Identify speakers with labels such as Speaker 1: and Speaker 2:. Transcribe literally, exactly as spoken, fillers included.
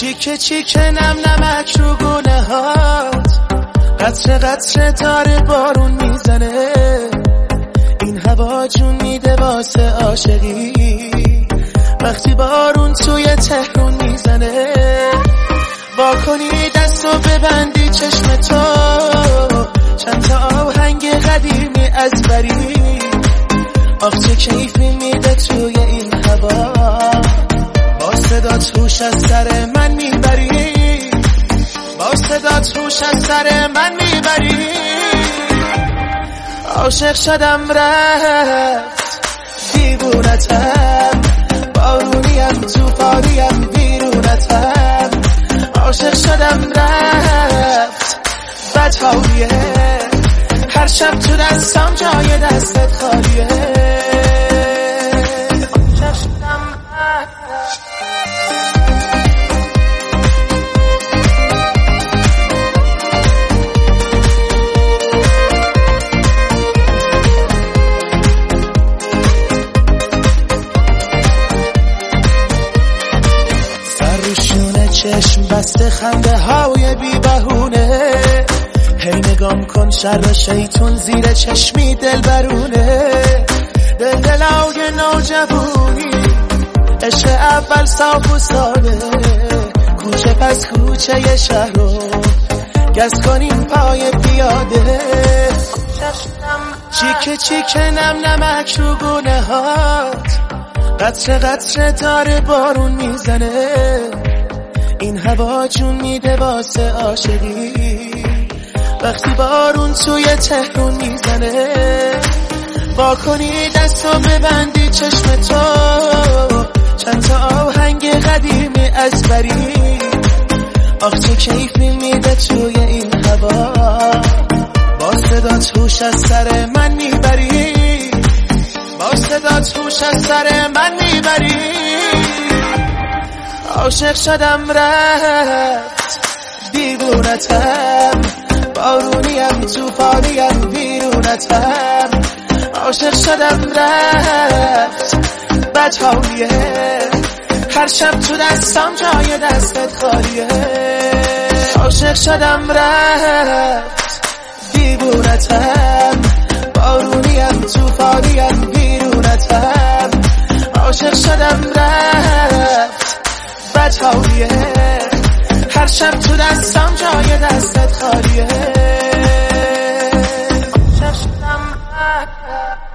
Speaker 1: چیکه چیکه نم نمک رو گونه هات، قطره قطره داره بارون میزنه، این هوا جون میده واسه عاشقی، وقتی بارون توی تهرون میزنه، با کنی دستو ببندی چشم تو، چند تا آهنگ قدیمی از بری، آخ چه کیفی میده توی این هوا، با صدات هوش از سر من میبری، با صدات هوش از سر من میبری. عاشق شدم رفت دیوونتم، بارونیم توفانیم بیرونتم، عاشق شدم رفت بدحالیه، هر شب تو دستم جای دستت خالیه. چشم بسته خنده های بی بهونه، هی نگام کن شر شیطون زیر چشمی دل برونه، دل دلای نوجوانی عشق اول صاف و ساده، کوچه پس کوچه شهر رو گز کنیم پای پیاده، چیکه چیکه نم نمک رو گونه هات، قطره قطره داره بارون میزنه، این هوا جون میده واسه عاشقی، وقتی بارون توی تهرون میزنه، با کنی دستو ببندی چشم تو، چند تا آهنگ قدیمی از بری، آخ چه کیفی میده توی این هوا، با صدات هوش از سر من میبری، با صدات هوش از سر من میبری. عاشق شدم رفت دیوونتم، بارونیم توفانیم بیرونتم، عاشق شدم رفت بدحالیه، هر شب تو دستم جای دستت خالیه. عاشق شدم رفت دیوونتم، بارونیم توفانیم بیرونتم، عاشق شدم رفت بدحالیه، هر شب تو دستم جای دستت خالیه.